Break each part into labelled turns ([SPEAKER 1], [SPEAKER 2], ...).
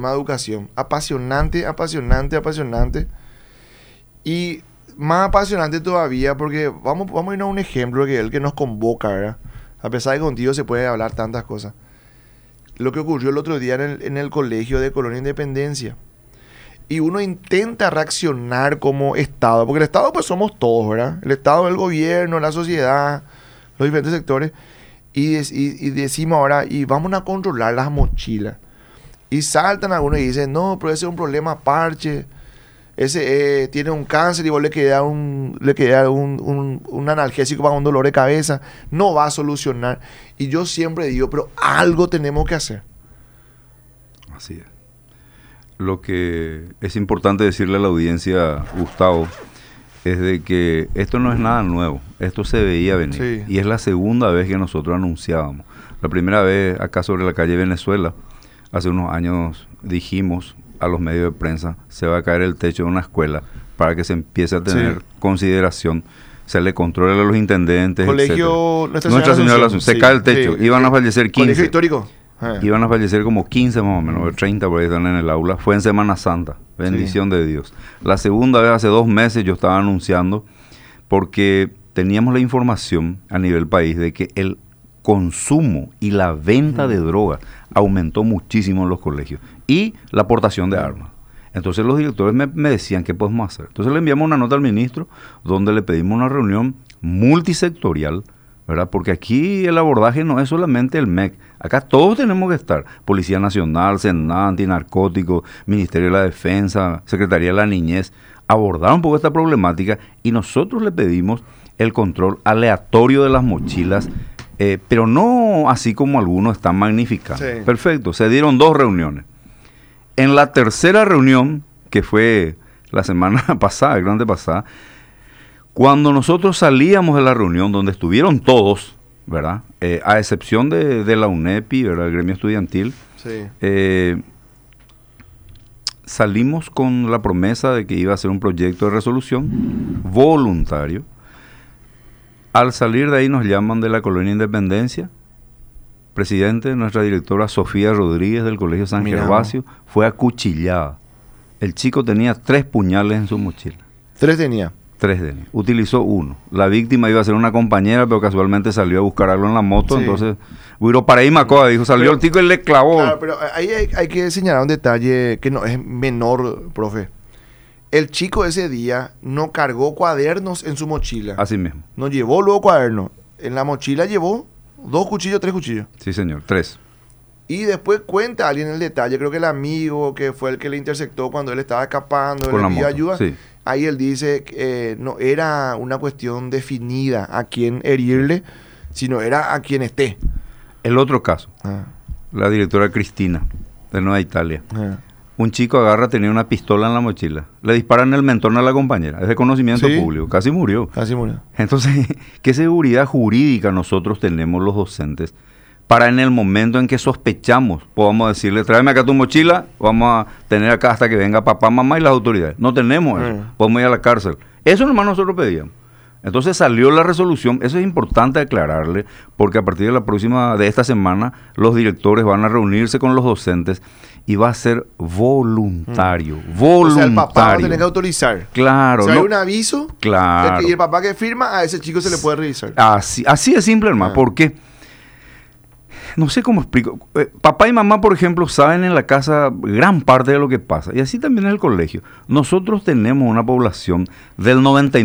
[SPEAKER 1] tema de educación. Apasionante, apasionante, apasionante. Y más apasionante todavía porque vamos a irnos a un ejemplo que es el que nos convoca, ¿verdad? A pesar de que contigo se puede hablar tantas cosas. Lo que ocurrió el otro día en el colegio de Colonia Independencia. Y uno intenta reaccionar como Estado, porque el Estado pues somos todos, ¿verdad? El Estado, el gobierno, la sociedad, los diferentes sectores. Y decimos ahora, y vamos a controlar las mochilas. Y saltan algunos y dicen, no, pero ese es un problema parche. Ese tiene un cáncer y vos le queda un analgésico para un dolor de cabeza. No va a solucionar. Y yo siempre digo, pero algo tenemos que hacer.
[SPEAKER 2] Así es. Lo que es importante decirle a la audiencia, Gustavo, es de que esto no es nada nuevo. Esto se veía venir. Sí. Y es la segunda vez que nosotros anunciábamos. La primera vez acá sobre la calle Venezuela, hace unos años dijimos a los medios de prensa, se va a caer el techo de una escuela para que se empiece a tener consideración, se le controle a los intendentes,
[SPEAKER 1] Colegio
[SPEAKER 2] Nuestra Señora de la Asunción. Se cae el techo, iban a fallecer 15.
[SPEAKER 1] Colegio histórico.
[SPEAKER 2] Iban a fallecer como 15 más o menos, 30 por ahí están en el aula. Fue en Semana Santa, bendición de Dios. La segunda vez, hace 2 meses, yo estaba anunciando, porque teníamos la información a nivel país de que el consumo y la venta de drogas aumentó muchísimo en los colegios y la aportación de armas. Entonces los directores me decían qué podemos hacer. Entonces le enviamos una nota al ministro donde le pedimos una reunión multisectorial, ¿verdad? Porque aquí el abordaje no es solamente el MEC, acá todos tenemos que estar, Policía Nacional, Senat, Antinarcóticos, Ministerio de la Defensa, Secretaría de la Niñez, abordar un poco esta problemática y nosotros le pedimos el control aleatorio de las mochilas, pero no así como algunos están magnificando. Sí. Perfecto, se dieron 2 reuniones. En la tercera reunión, que fue la semana pasada, el grande pasada, cuando nosotros salíamos de la reunión donde estuvieron todos, ¿verdad? A excepción de la UNEPI, ¿verdad? El gremio estudiantil, salimos con la promesa de que iba a ser un proyecto de resolución voluntario. Al salir de ahí nos llaman de la Colonia Independencia. Presidente, nuestra directora Sofía Rodríguez del Colegio San Gervasio fue acuchillada. El chico tenía 3 puñales en su mochila.
[SPEAKER 1] 3 tenía.
[SPEAKER 2] Utilizó 1. La víctima iba a ser una compañera, pero casualmente salió a buscar algo en la moto, entonces Huiro para ahí Macoa, dijo, salió el tico y le clavó.
[SPEAKER 1] Claro, pero ahí hay que señalar un detalle que no es menor, profe. El chico ese día no cargó cuadernos en su mochila.
[SPEAKER 2] Así mismo.
[SPEAKER 1] No llevó luego cuadernos. En la mochila llevó 2 cuchillos, 3 cuchillos.
[SPEAKER 2] Sí, señor, 3.
[SPEAKER 1] Y después cuenta alguien el detalle, creo que el amigo que fue el que le interceptó cuando él estaba escapando, le pidió ayuda. Sí. Ahí él dice que no era una cuestión definida a quién herirle, sino era a quien esté.
[SPEAKER 2] El otro caso, la directora Cristina, de Nueva Italia. Un chico agarra, tenía una pistola en la mochila, le disparan el mentón a la compañera, es de conocimiento público, casi murió. Entonces, ¿qué seguridad jurídica nosotros tenemos los docentes para en el momento en que sospechamos, podamos decirle, tráeme acá tu mochila, vamos a tener acá hasta que venga papá, mamá y las autoridades? No tenemos eso, podemos ir a la cárcel. Eso nomás nosotros pedíamos. Entonces salió la resolución, eso es importante aclararle, porque a partir de esta semana, los directores van a reunirse con los docentes y va a ser voluntario. Voluntario. O sea,
[SPEAKER 1] el papá va a tener que autorizar.
[SPEAKER 2] Claro.
[SPEAKER 1] Si hay un aviso,
[SPEAKER 2] claro.
[SPEAKER 1] Y el papá que firma, a ese chico se le puede revisar.
[SPEAKER 2] Así de simple, hermano, porque no sé cómo explico. Papá y mamá, por ejemplo, saben en la casa gran parte de lo que pasa. Y así también en el colegio. Nosotros tenemos una población del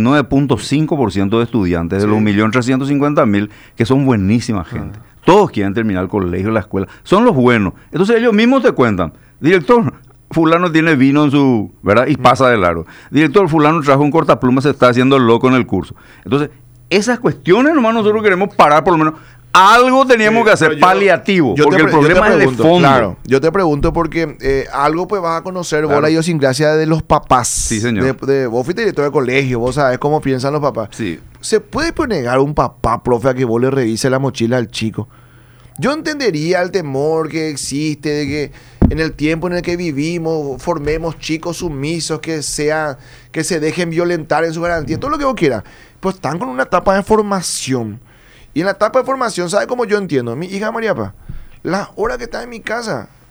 [SPEAKER 2] 99.5% de estudiantes, de los 1.350.000, que son buenísima gente. Todos quieren terminar el colegio, la escuela. Son los buenos. Entonces ellos mismos te cuentan, director, fulano tiene vino en su, ¿verdad? Y pasa de largo. Director, fulano trajo un cortapluma, se está haciendo loco en el curso. Entonces, esas cuestiones nomás nosotros queremos parar por lo menos. Algo teníamos que hacer paliativo, porque el problema es de fondo.
[SPEAKER 1] Claro, yo te pregunto porque algo pues vas a conocer vos la idiosincrasia de los papás.
[SPEAKER 2] Sí, señor.
[SPEAKER 1] Vos fuiste director de colegio, vos sabés cómo piensan los papás.
[SPEAKER 2] Sí.
[SPEAKER 1] ¿Se puede pues negar a un papá, profe, a que vos le revise la mochila al chico? Yo entendería el temor que existe de que en el tiempo en el que vivimos formemos chicos sumisos que se dejen violentar en su garantía, todo lo que vos quieras. Pues están con una etapa de formación. Y en la etapa de formación, ¿sabe cómo yo entiendo? Mi hija María Paz, las horas que está en mi casa,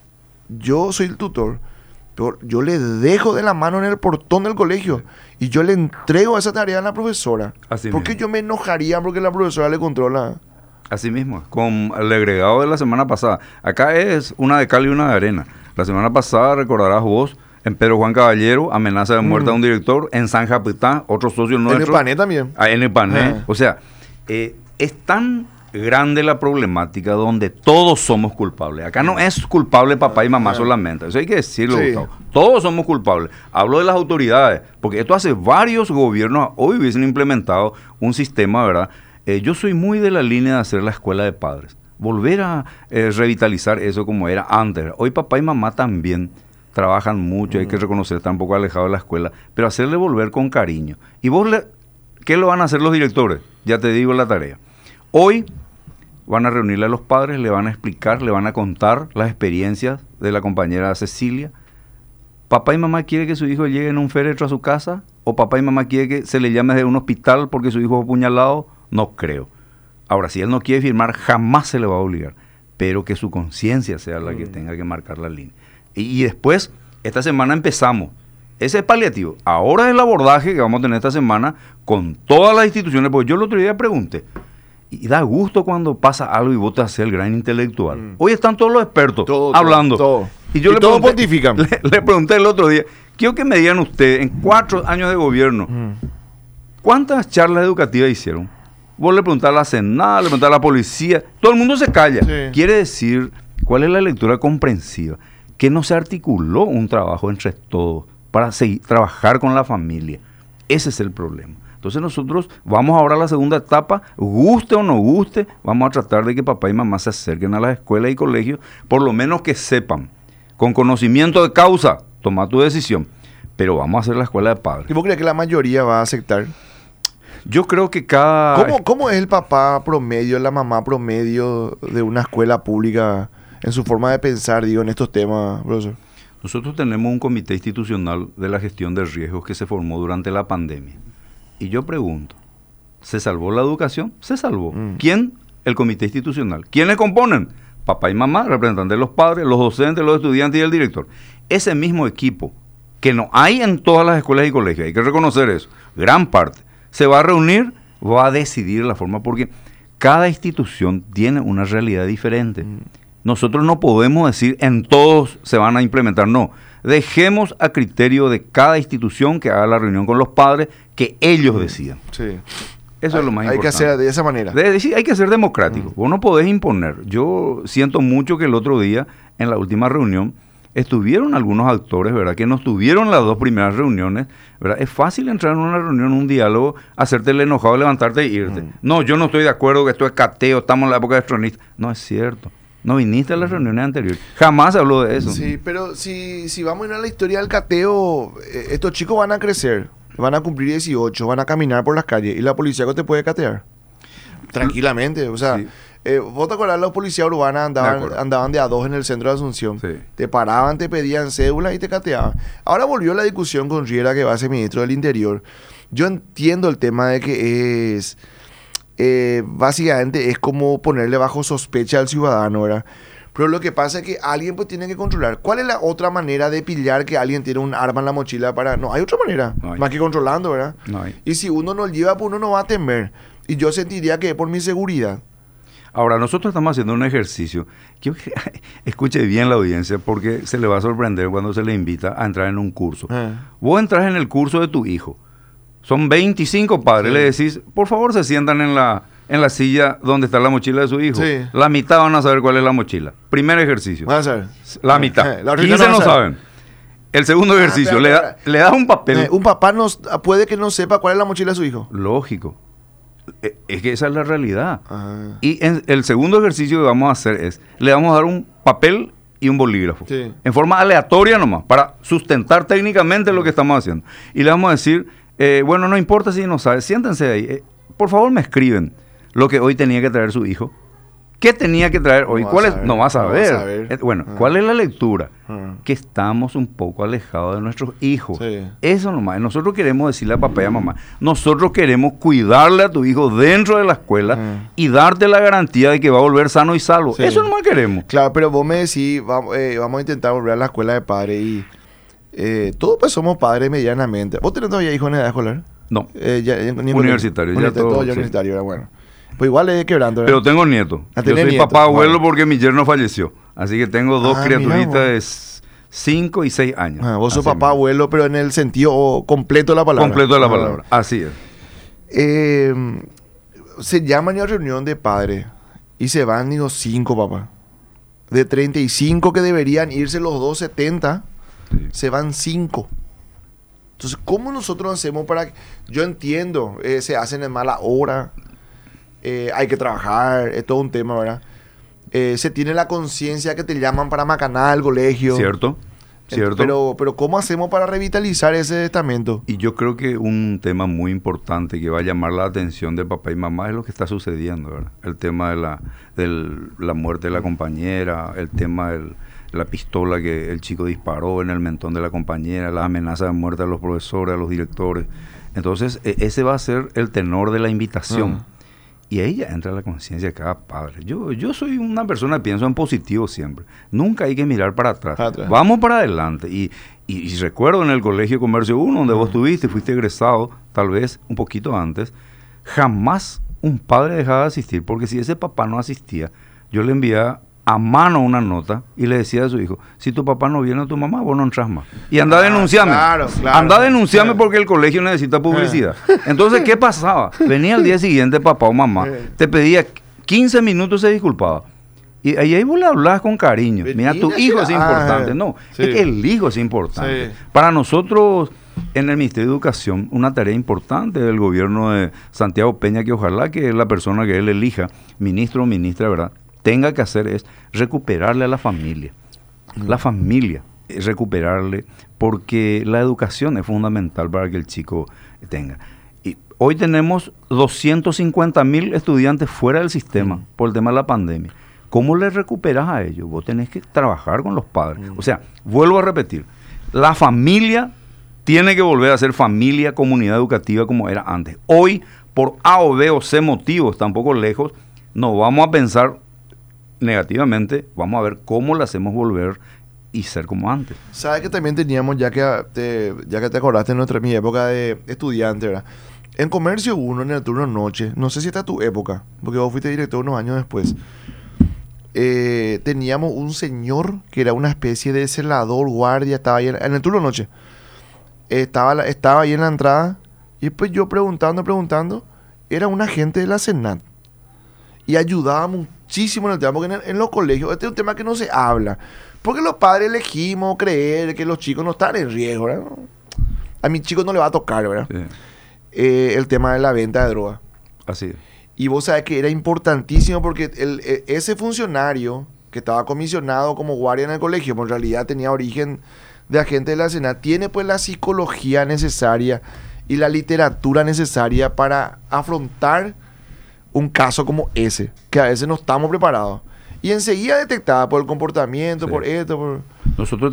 [SPEAKER 1] yo soy el tutor, yo le dejo de la mano en el portón del colegio y yo le entrego esa tarea a la profesora.
[SPEAKER 2] Así
[SPEAKER 1] ¿Por qué
[SPEAKER 2] mismo.
[SPEAKER 1] yo me enojaría porque la profesora le controla?
[SPEAKER 2] Así mismo, con el agregado de la semana pasada. Acá es una de cal y una de arena. La semana pasada, recordarás vos, en Pedro Juan Caballero, amenaza de muerte a un director. En San Japitán, otro socio nuestro.
[SPEAKER 1] En el Pané también.
[SPEAKER 2] En el Pané.
[SPEAKER 1] Ah.
[SPEAKER 2] O sea, es tan grande la problemática donde todos somos culpables. Acá no es culpable papá y mamá solamente. Eso hay que decirlo,
[SPEAKER 1] Sí.
[SPEAKER 2] Gustavo. Todos somos culpables. Hablo de las autoridades, porque esto hace varios gobiernos hoy hubiesen implementado un sistema, ¿verdad? Yo soy muy de la línea de hacer la escuela de padres. Volver a revitalizar eso como era antes. Hoy papá y mamá también trabajan mucho, hay que reconocer, están un poco alejados de la escuela, pero hacerle volver con cariño. ¿Y vos qué lo van a hacer los directores? Ya te digo la tarea. Hoy van a reunirle a los padres, le van a explicar, le van a contar las experiencias de la compañera Cecilia. ¿Papá y mamá quiere que su hijo llegue en un féretro a su casa? ¿O papá y mamá quiere que se le llame de un hospital porque su hijo fue apuñalado? No creo. Ahora, si él no quiere firmar, jamás se le va a obligar, pero que su conciencia sea la que tenga que marcar la línea. Y después, esta semana empezamos. Ese es paliativo. Ahora es el abordaje que vamos a tener esta semana con todas las instituciones, porque yo el otro día pregunté, y da gusto cuando pasa algo y vos te haces el gran intelectual. Hoy están todos los expertos hablando.
[SPEAKER 1] Todo.
[SPEAKER 2] Y yo
[SPEAKER 1] Y
[SPEAKER 2] le
[SPEAKER 1] todos
[SPEAKER 2] pregunté,
[SPEAKER 1] pontifican.
[SPEAKER 2] le pregunté el otro día, quiero que me digan ustedes, en 4 años de gobierno, ¿cuántas charlas educativas hicieron? Vos le preguntás a la Senada, le preguntás a la policía, todo el mundo se calla.
[SPEAKER 1] Sí.
[SPEAKER 2] Quiere decir, ¿cuál es la lectura comprensiva? Que no se articuló un trabajo entre todos para seguir, trabajar con la familia. Ese es el problema. Entonces nosotros vamos ahora a la segunda etapa, guste o no guste, vamos a tratar de que papá y mamá se acerquen a las escuelas y colegios, por lo menos que sepan, con conocimiento de causa, toma tu decisión, pero vamos a hacer la escuela de padres.
[SPEAKER 1] ¿Y vos crees que la mayoría va a aceptar?
[SPEAKER 2] Yo creo que cada...
[SPEAKER 1] ¿Cómo es el papá promedio, la mamá promedio de una escuela pública en su forma de pensar, digo, en estos temas, profesor?
[SPEAKER 2] Nosotros tenemos un comité institucional de la gestión de riesgos que se formó durante la pandemia. Y yo pregunto, ¿se salvó la educación? Se salvó. ¿Quién? El comité institucional. ¿Quiénes componen? Papá y mamá, representantes de los padres, los docentes, los estudiantes y el director. Ese mismo equipo, que no hay en todas las escuelas y colegios, hay que reconocer eso, gran parte, se va a reunir, va a decidir la forma, porque cada institución tiene una realidad diferente. Nosotros no podemos decir en todos se van a implementar, no. Dejemos a criterio de cada institución que haga la reunión con los padres, que ellos decidan.
[SPEAKER 1] Sí.
[SPEAKER 2] Eso es lo más importante.
[SPEAKER 1] Hay que hacer de esa manera.
[SPEAKER 2] Sí, hay que ser democrático. Vos no podés imponer. Yo siento mucho que el otro día, en la última reunión, estuvieron algunos actores, ¿verdad?, que no estuvieron las 2 primeras reuniones, ¿verdad? Es fácil entrar en una reunión, un diálogo, hacerte el enojado, levantarte e irte. No, yo no estoy de acuerdo, que esto es cateo, estamos en la época de tronistas. No es cierto. No viniste a las reuniones anteriores. Jamás habló de eso.
[SPEAKER 1] Sí, pero si vamos a ir a la historia del cateo, estos chicos van a crecer, van a cumplir 18, van a caminar por las calles y la policía te puede catear. Tranquilamente, o sea...
[SPEAKER 2] Sí.
[SPEAKER 1] ¿Vos te acordás? Los policías urbanos andaban de a 2 en el centro de Asunción.
[SPEAKER 2] Sí.
[SPEAKER 1] Te paraban, te pedían cédula y te cateaban. Ahora volvió la discusión con Riera, que va a ser ministro del Interior. Yo entiendo el tema de que es... básicamente es como ponerle bajo sospecha al ciudadano, ¿verdad? Pero lo que pasa es que alguien pues tiene que controlar. ¿Cuál es la otra manera de pillar que alguien tiene un arma en la mochila para...? No, hay otra manera.
[SPEAKER 2] No hay.
[SPEAKER 1] Más que controlando, ¿verdad?
[SPEAKER 2] No hay.
[SPEAKER 1] Y si uno no lo lleva, pues uno no va a temer. Y yo sentiría que es por mi seguridad.
[SPEAKER 2] Ahora, nosotros estamos haciendo un ejercicio. Quiero que escuche bien la audiencia, porque se le va a sorprender cuando se le invita a entrar en un curso. Vos entras en el curso de tu hijo. Son 25 padres.
[SPEAKER 1] Sí.
[SPEAKER 2] Le decís, por favor, se sientan en la silla donde está la mochila de su hijo.
[SPEAKER 1] Sí.
[SPEAKER 2] La mitad van a saber cuál es la mochila. Primer ejercicio.
[SPEAKER 1] Vas a ver.
[SPEAKER 2] La mitad.
[SPEAKER 1] La otra
[SPEAKER 2] 15
[SPEAKER 1] mitad
[SPEAKER 2] no
[SPEAKER 1] no sabe.
[SPEAKER 2] saben. El segundo ejercicio,
[SPEAKER 1] espera.
[SPEAKER 2] le das un papel.
[SPEAKER 1] Un papá puede que no sepa cuál es la mochila de su hijo.
[SPEAKER 2] Lógico. Es que esa es la realidad.
[SPEAKER 1] Ah.
[SPEAKER 2] Y el segundo ejercicio que vamos a hacer es, le vamos a dar un papel y un bolígrafo.
[SPEAKER 1] Sí.
[SPEAKER 2] En forma aleatoria nomás, para sustentar técnicamente lo que estamos haciendo. Y le vamos a decir, bueno, no importa si no sabe, siéntense ahí. Por favor me escriben lo que hoy tenía que traer su hijo. ¿Qué tenía que traer hoy? No vas a ver. Bueno, ¿cuál es la lectura? Que estamos un poco alejados de nuestros hijos. Sí. Eso nomás. Nosotros queremos decirle a papá y a mamá, nosotros queremos cuidarle a tu hijo dentro de la escuela y darte la garantía de que va a volver sano y salvo. Sí. Eso nomás queremos.
[SPEAKER 1] Claro, pero vos me decís, vamos a intentar volver a la escuela de padres y todos pues somos padres medianamente. ¿Vos tenés todavía hijos en edad escolar?
[SPEAKER 2] No. Universitario.
[SPEAKER 1] Todo ya universitario, era bueno. Pues igual es quebrando,
[SPEAKER 2] ¿verdad? Pero tengo nietos. Yo soy papá abuelo porque mi yerno falleció. Así que tengo dos criaturitas de 5 y 6 años.
[SPEAKER 1] Vos sos papá abuelo, pero en el sentido completo de la palabra.
[SPEAKER 2] Completo de la palabra, así es.
[SPEAKER 1] Se llaman a reunión de padres y se van, digo, 5, papá. De 35 que deberían irse los 270, se van 5. Entonces, ¿cómo nosotros hacemos para...? Yo entiendo, se hacen en mala hora. Hay que trabajar, es todo un tema, ¿verdad? Se tiene la conciencia que te llaman para macanar al colegio.
[SPEAKER 2] Cierto.
[SPEAKER 1] Pero ¿cómo hacemos para revitalizar ese estamento?
[SPEAKER 2] Y yo creo que un tema muy importante que va a llamar la atención de papá y mamá es lo que está sucediendo, ¿verdad? El tema de la muerte de la compañera, el tema de la pistola que el chico disparó en el mentón de la compañera, las amenazas de muerte a los profesores, a los directores. Entonces, ese va a ser el tenor de la invitación. Y ahí ya entra la conciencia de cada padre. Yo soy una persona que pienso en positivo siempre. Nunca hay que mirar para atrás. Vamos para adelante. Y recuerdo en el Colegio Comercio 1, donde vos fuiste egresado, tal vez un poquito antes, jamás un padre dejaba de asistir, porque si ese papá no asistía, yo le enviaba a mano una nota y le decía a su hijo, si tu papá no viene a tu mamá, vos no entras más. Y anda a denunciarme. Anda a denunciarme porque el colegio necesita publicidad. Entonces, ¿qué pasaba? Venía al día siguiente papá o mamá, te pedía 15 minutos y se disculpaba. Y ahí vos le hablabas con cariño. Mira, tu hijo es importante. No, es que el hijo es importante. Para nosotros, en el Ministerio de Educación, una tarea importante del gobierno de Santiago Peña, que ojalá que la persona que él elija, ministro o ministra, ¿verdad?, tenga que hacer es recuperarle a la familia. La familia, recuperarle, porque la educación es fundamental para que el chico tenga. Y hoy tenemos 250,000 estudiantes fuera del sistema por el tema de la pandemia. ¿Cómo le recuperas a ellos? Vos tenés que trabajar con los padres. O sea, vuelvo a repetir, la familia tiene que volver a ser familia, comunidad educativa como era antes. Hoy, por A o B o C motivos, tampoco lejos, no vamos a pensar negativamente, vamos a ver cómo la hacemos volver y ser como antes.
[SPEAKER 1] ¿Sabes que también teníamos, ya que te acordaste de mi época de estudiante, ¿verdad? En Comercio 1, en el turno noche, no sé si esta es tu época, porque vos fuiste director unos años después, teníamos un señor que era una especie de celador, guardia, estaba ahí en el turno noche, estaba ahí en la entrada, y después yo preguntando, era un agente de la Senat, y ayudaba muchísimo en el tema, porque en los colegios, este es un tema que no se habla, porque los padres elegimos creer que los chicos no están en riesgo, ¿verdad? A mis chicos no le va a tocar, ¿verdad? Sí. El tema de la venta de droga.
[SPEAKER 2] Así es.
[SPEAKER 1] Y vos sabés que era importantísimo porque ese funcionario que estaba comisionado como guardia en el colegio, pero en realidad tenía origen de agente de la Senat, tiene pues la psicología necesaria y la literatura necesaria para afrontar un caso como ese, que a veces no estamos preparados. Y enseguida detectada por el comportamiento, sí, por esto, por...
[SPEAKER 2] Nosotros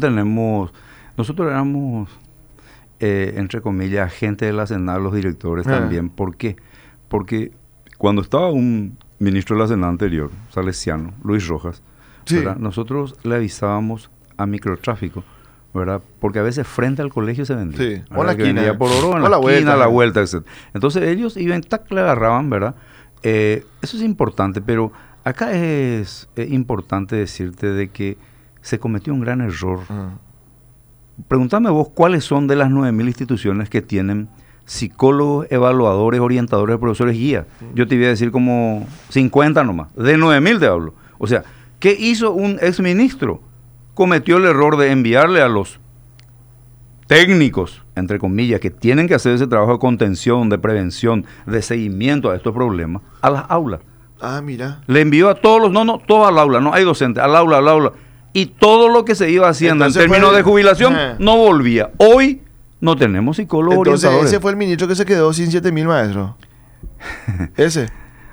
[SPEAKER 2] éramos, entre comillas, agentes de la Senat, los directores también. ¿Por qué? Porque cuando estaba un ministro de la Senat anterior, salesiano, Luis Rojas, sí, nosotros le avisábamos a microtráfico, ¿verdad? Porque a veces frente al colegio se vendía. Sí,
[SPEAKER 1] o en la esquina.
[SPEAKER 2] Por oro, en la esquina, a la vuelta, etc. Entonces ellos iban, tac, le agarraban, ¿verdad? Eso es importante, pero acá es importante decirte de que se cometió un gran error. Pregúntame vos cuáles son de las 9,000 instituciones que tienen psicólogos, evaluadores, orientadores, profesores, guías. Yo te iba a decir como 50 nomás. De 9,000 te hablo. O sea, ¿qué hizo un exministro? Cometió el error de enviarle a los técnicos, entre comillas, que tienen que hacer ese trabajo de contención, de prevención, de seguimiento a estos problemas, a las aulas.
[SPEAKER 1] Mira.
[SPEAKER 2] Le envió a todos todos al aula, no hay docentes, al aula. Y todo lo que se iba haciendo entonces en términos de jubilación no volvía. Hoy no tenemos psicólogos orientadores.
[SPEAKER 1] Ese fue el ministro que se quedó sin 7,000 maestros. Ese.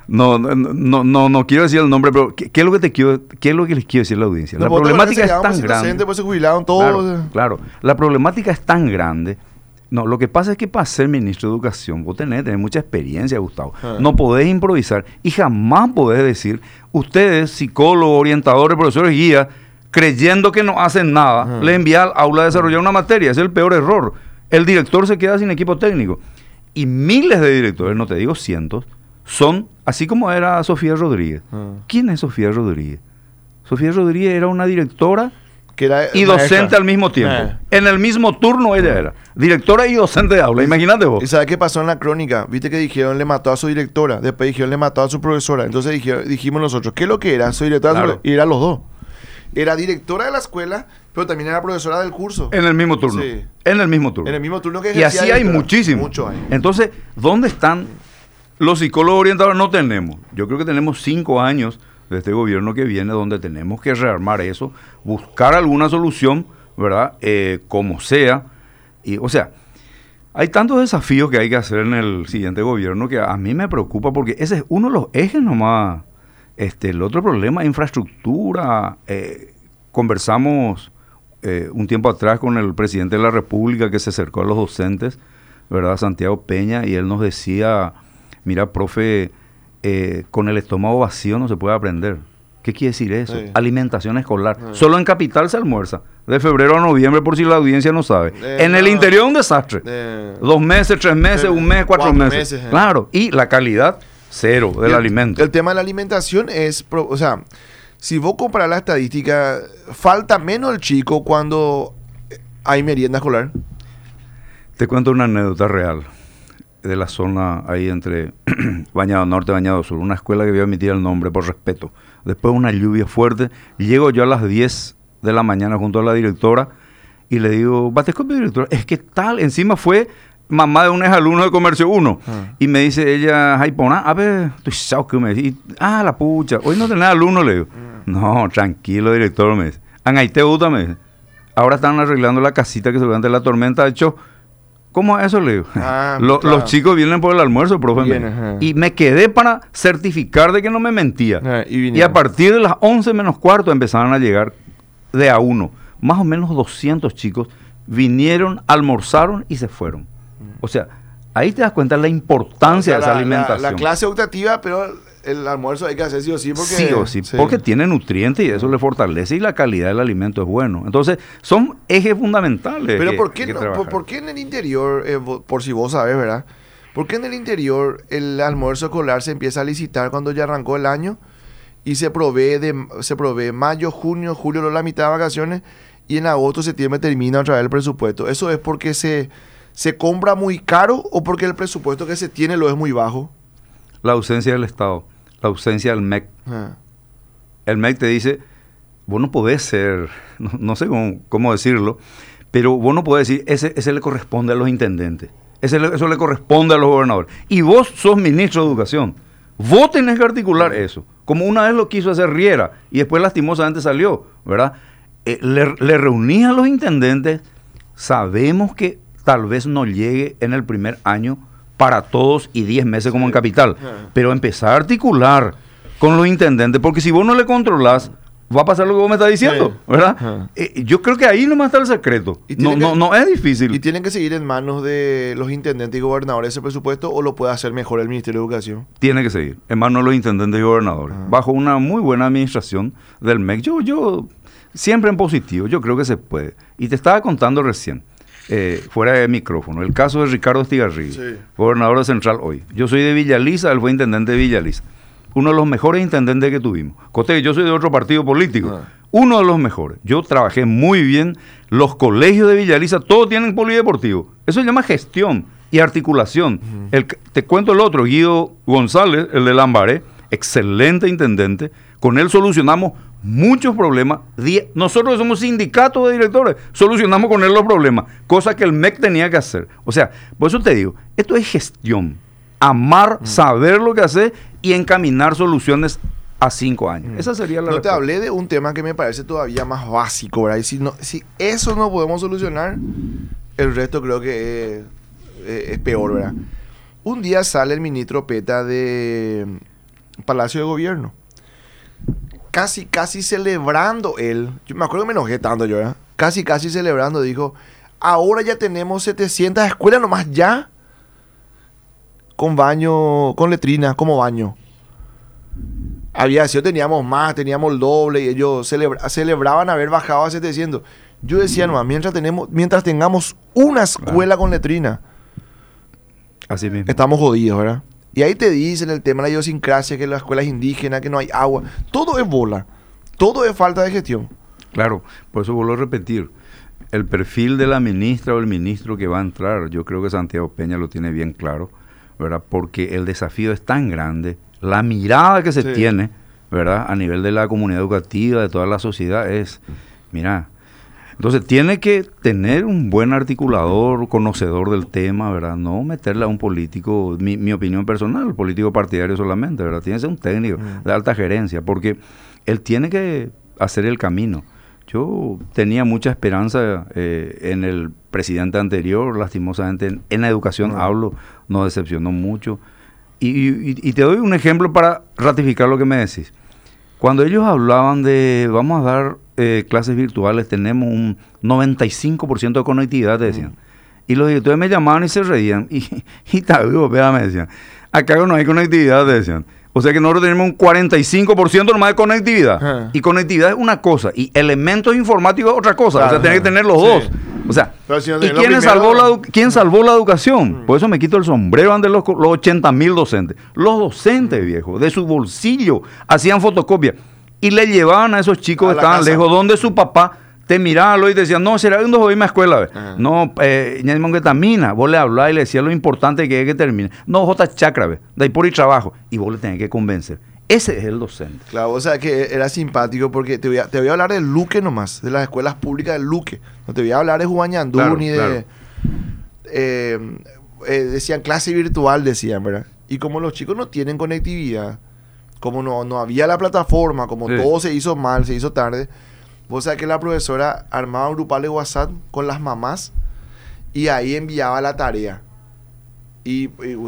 [SPEAKER 2] No quiero decir el nombre, pero ¿qué es lo que les quiero decir a la audiencia? La problemática es tan grande.
[SPEAKER 1] Pues se jubilaron todos.
[SPEAKER 2] Claro. La problemática es tan grande. No, lo que pasa es que para ser ministro de Educación vos tenés mucha experiencia, Gustavo. No podés improvisar y jamás podés decir, ustedes, psicólogos, orientadores, profesores, guías, creyendo que no hacen nada, le envía al aula a desarrollar una materia. Ese es el peor error. El director se queda sin equipo técnico. Y miles de directores, no te digo cientos, son, así como era Sofía Rodríguez. ¿Quién es Sofía Rodríguez? Sofía Rodríguez era una directora
[SPEAKER 1] que era
[SPEAKER 2] y docente al mismo tiempo. En el mismo turno ella era directora y docente de aula. Imagínate vos.
[SPEAKER 1] ¿Y sabes qué pasó en la crónica? Viste que dijeron le mató a su directora, después dijeron le mató a su profesora. Entonces dijimos nosotros, ¿qué es lo que era? Su directora, claro. Y eran los dos. Era directora de la escuela, pero también era profesora del curso.
[SPEAKER 2] En el mismo turno.
[SPEAKER 1] Sí.
[SPEAKER 2] En el mismo turno.
[SPEAKER 1] En el mismo turno que
[SPEAKER 2] y así hay muchísimos.
[SPEAKER 1] Mucho hay.
[SPEAKER 2] Entonces, ¿dónde están los psicólogos orientadores? No tenemos. Yo creo que tenemos 5 años de este gobierno que viene donde tenemos que rearmar eso, buscar alguna solución, ¿verdad? Como sea. Y, o sea, hay tantos desafíos que hay que hacer en el siguiente gobierno que a mí me preocupa porque ese es uno de los ejes nomás. El otro problema es infraestructura. Conversamos un tiempo atrás con el presidente de la República que se acercó a los docentes, ¿verdad? Santiago Peña, y él nos decía, mira, profe, con el estómago vacío no se puede aprender. ¿Qué quiere decir eso? Sí. Alimentación escolar. Solo en Capital se almuerza, de febrero a noviembre, por si la audiencia no sabe. En el interior un desastre. 2 meses, 3 meses, 1 mes, 4 meses. Claro, y la calidad cero del alimento.
[SPEAKER 1] El tema de la alimentación es, o sea, si vos comparas la estadística, falta menos el chico cuando hay merienda escolar.
[SPEAKER 2] Te cuento una anécdota real de la zona ahí entre Bañado Norte y Bañado Sur, una escuela que voy a omitir el nombre por respeto. Después de una lluvia fuerte, llego yo a las 10 de la mañana junto a la directora y le digo, Batescopio, directora, es que tal, encima fue mamá de un exalumno de Comercio 1. Y me dice ella, Jaipona, a ver, tú sabes que me dice, la pucha, hoy no tenés alumno, le digo. No, tranquilo, director, me dice. Ahí te gusta, me dice. Ahora están arreglando la casita que seguramente la tormenta ha hecho. ¿Cómo es eso, le digo? Claro. Los chicos vienen por el almuerzo, profe. Y me quedé para certificar de que no me mentía. Y a partir de las 11 menos cuarto empezaron a llegar de a uno. Más o menos 200 chicos vinieron, almorzaron y se fueron. O sea, ahí te das cuenta de la importancia de esa alimentación.
[SPEAKER 1] La clase optativa, pero el almuerzo hay que hacer sí o sí. Porque,
[SPEAKER 2] sí o sí, porque tiene nutrientes y eso le fortalece y la calidad del alimento es bueno. Entonces, son ejes fundamentales.
[SPEAKER 1] Pero ¿por qué en el interior, por si vos sabés, ¿verdad? ¿Por qué en el interior el almuerzo escolar se empieza a licitar cuando ya arrancó el año y se provee mayo, junio, julio, la mitad de vacaciones y en agosto, septiembre termina otra vez el presupuesto? ¿Eso es porque se compra muy caro o porque el presupuesto que se tiene lo es muy bajo?
[SPEAKER 2] La ausencia del Estado, la ausencia del MEC. El MEC te dice, vos no podés ser, no sé cómo decirlo, pero vos no podés decir, ese le corresponde a los intendentes, eso le corresponde a los gobernadores. Y vos sos ministro de Educación, vos tenés que articular eso, como una vez lo quiso hacer Riera, y después lastimosamente salió, ¿verdad? Le reuní a los intendentes, sabemos que tal vez no llegue en el primer año para todos y 10 meses como en Capital, pero empezar a articular con los intendentes, porque si vos no le controlás, va a pasar lo que vos me estás diciendo, ¿verdad? Yo creo que ahí nomás está el secreto. No es difícil.
[SPEAKER 1] ¿Y tienen que seguir en manos de los intendentes y gobernadores ese presupuesto o lo puede hacer mejor el Ministerio de Educación?
[SPEAKER 2] Tiene que seguir en manos de los intendentes y gobernadores, bajo una muy buena administración del MEC. Yo siempre en positivo, yo creo que se puede. Y te estaba contando recién, fuera de micrófono, el caso de Ricardo Estigarribia, gobernador de Central hoy. Yo soy de Villaliza, él fue intendente de Villaliza. Uno de los mejores intendentes que tuvimos. Coste, yo soy de otro partido político. Uno de los mejores. Yo trabajé muy bien. Los colegios de Villaliza, todos tienen polideportivo. Eso se llama gestión y articulación. Te cuento el otro, Guido González, el de Lambaré, excelente intendente. Con él solucionamos muchos problemas. Nosotros somos sindicatos de directores, solucionamos con él los problemas, cosa que el MEC tenía que hacer. O sea, por eso te digo, esto es gestión. Amar, saber lo que hacer y encaminar soluciones a 5 años. Esa sería la
[SPEAKER 1] respuesta. Te hablé de un tema que me parece todavía más básico, ¿verdad? Y si eso no podemos solucionar, el resto creo que es peor, ¿verdad? Un día sale el ministro Peta de Palacio de Gobierno. Casi celebrando él. Yo me acuerdo que me enojé tanto yo, ¿eh? Casi celebrando, dijo, ahora ya tenemos 700 escuelas nomás ya. Con baño, con letrina, como baño. Había sido, teníamos más, teníamos el doble, y ellos celebraban haber bajado a 700. Yo decía nomás, mientras tengamos una escuela con letrina,
[SPEAKER 2] así mismo,
[SPEAKER 1] estamos jodidos, ¿verdad? Y ahí te dicen el tema de la idiosincrasia, que la escuela es indígena, que no hay agua. Todo es bola. Todo es falta de gestión.
[SPEAKER 2] Claro, por eso vuelvo a repetir. El perfil de la ministra o el ministro que va a entrar, yo creo que Santiago Peña lo tiene bien claro, ¿verdad? Porque el desafío es tan grande, la mirada que se tiene, ¿verdad? A nivel de la comunidad educativa, de toda la sociedad es, mira, entonces tiene que tener un buen articulador, conocedor del tema, ¿verdad? No meterle a un político, mi opinión personal, político partidario solamente, ¿verdad? Tiene que ser un técnico de alta gerencia, porque él tiene que hacer el camino. Yo tenía mucha esperanza en el presidente anterior, lastimosamente en la educación hablo, nos decepcionó mucho. Y te doy un ejemplo para ratificar lo que me decís. Cuando ellos hablaban de, vamos a dar clases virtuales, tenemos un 95% de conectividad, te decían. Y los directores me llamaban y se reían. Y tal, me decían, acá no hay conectividad, te decían. O sea que nosotros tenemos un 45% nomás de conectividad. Y conectividad es una cosa, y elementos informáticos es otra cosa. Claro, o sea, tenés que tener los dos. O sea, si no, ¿y quién salvó la educación? Por eso me quito el sombrero ante los 80.000 docentes. Los docentes, viejo, de su bolsillo, hacían fotocopias y le llevaban a esos chicos que estaban lejos, donde su papá te miraba y te decía, no, será que no voy a escuela. No, ñañmonguetamina, vos le hablás y le decías lo importante que es que termine. No, jota chacra, de ahí por el trabajo. Y vos le tenés que convencer. Ese es el docente.
[SPEAKER 1] Claro, o sea que era simpático porque te voy a hablar del Luque nomás, de las escuelas públicas del Luque. No te voy a hablar de Huañandú ni de... decían clase virtual, decían, ¿verdad? Y como los chicos no tienen conectividad, como no había la plataforma, como todo se hizo mal, se hizo tarde, vos sabés que la profesora armaba un grupal de WhatsApp con las mamás y ahí enviaba la tarea. Y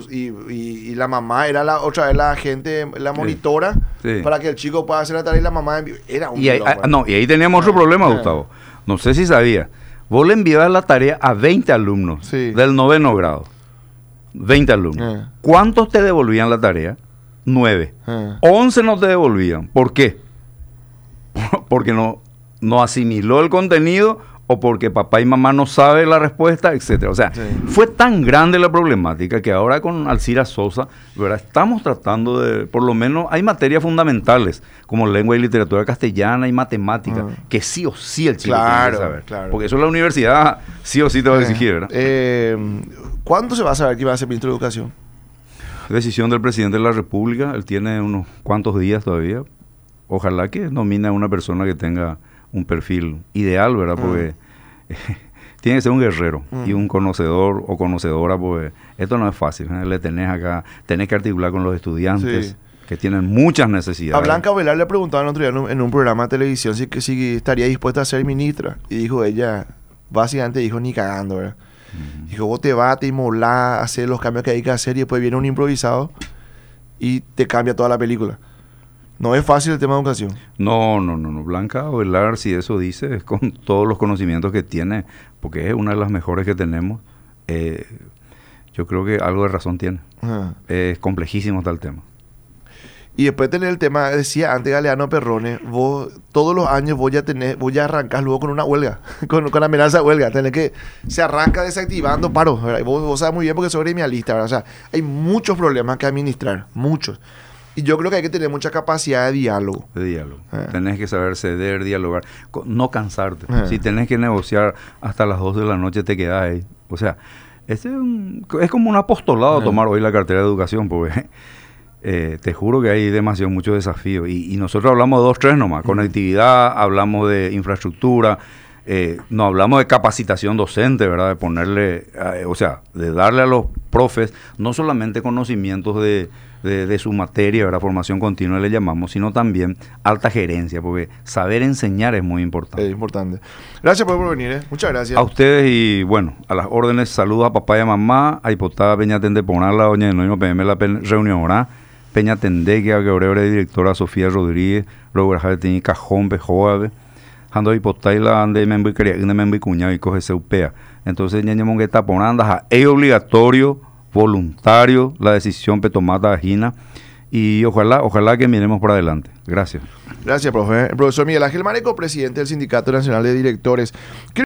[SPEAKER 1] la mamá era otra vez la gente, la monitora, para que el chico pueda hacer la tarea y la mamá era un
[SPEAKER 2] y ahí teníamos otro problema, Gustavo. No sé si sabías. Vos le enviabas la tarea a 20 alumnos del 9º grado. 20 alumnos. ¿Cuántos te devolvían la tarea? 9. 11 no te devolvían. ¿Por qué? Porque no asimiló el contenido o porque papá y mamá no saben la respuesta, etcétera. O sea, fue tan grande la problemática que ahora con Alcira Sosa, ¿verdad? Estamos tratando de, por lo menos, hay materias fundamentales como lengua y literatura castellana y matemática, que sí o sí el chico tiene que saber. Claro. Porque eso la universidad sí o sí te va a exigir, ¿verdad?
[SPEAKER 1] ¿Cuándo se va a saber quién va a ser ministro de Educación?
[SPEAKER 2] Decisión del presidente de la República, él tiene unos cuantos días todavía. Ojalá que nomine a una persona que tenga un perfil ideal, ¿verdad? Porque tiene que ser un guerrero y un conocedor o conocedora, porque esto no es fácil, ¿eh? Le tenés acá, tenés que articular con los estudiantes que tienen muchas necesidades.
[SPEAKER 1] A Blanca Velar le preguntaban el otro día en un programa de televisión si estaría dispuesta a ser ministra, y dijo ella, básicamente dijo, ni cagando, ¿verdad? Dijo, vos te vas, te inmolás, hacer los cambios que hay que hacer y después viene un improvisado y te cambia toda la película. No es fácil el tema de educación.
[SPEAKER 2] No. Blanca Velar, si eso dice, es con todos los conocimientos que tiene, porque es una de las mejores que tenemos. Yo creo que algo de razón tiene. Es complejísimo tal tema.
[SPEAKER 1] Y después tener el tema, decía antes Galeano Perrone, vos todos los años vos ya arrancás luego con una huelga, con amenaza de huelga. Se arranca desactivando paros. Vos sabes muy bien porque sos gremialista, ¿verdad? O sea, hay muchos problemas que administrar, muchos. Y yo creo que hay que tener mucha capacidad de diálogo.
[SPEAKER 2] Tenés que saber ceder, dialogar, no cansarte. Si tenés que negociar hasta las 2 de la noche, te quedás ahí. O sea, es como un apostolado tomar hoy la cartera de educación, porque te juro que hay muchos desafíos. Y nosotros hablamos de 2, 3 nomás. Conectividad, hablamos de infraestructura, no hablamos de capacitación docente, ¿verdad? De ponerle, de darle a los profes no solamente conocimientos de su materia, ¿verdad? Formación continua le llamamos, sino también alta gerencia, porque saber enseñar es muy importante.
[SPEAKER 1] Es importante. Gracias por venir, muchas gracias.
[SPEAKER 2] A ustedes y bueno, a las órdenes, saludos a papá y a mamá, a Hipotada Peña Tende Ponala, doña Enoino PM la reunión, ¿verdad? Peña Tendé, que ahora es directora Sofía Rodríguez, Roberto tiene Cajón, Bejoave, Hando Hipotaila, Ande Membi Creagna, Membi Cuñado y coge Seupea. Entonces, ñañamón que taponanda, es obligatorio, voluntario, la decisión petomata agina. Y ojalá que miremos por adelante. Gracias.
[SPEAKER 1] Gracias, profe. El profesor Miguel Ángel Mareco, presidente del Sindicato Nacional de Directores.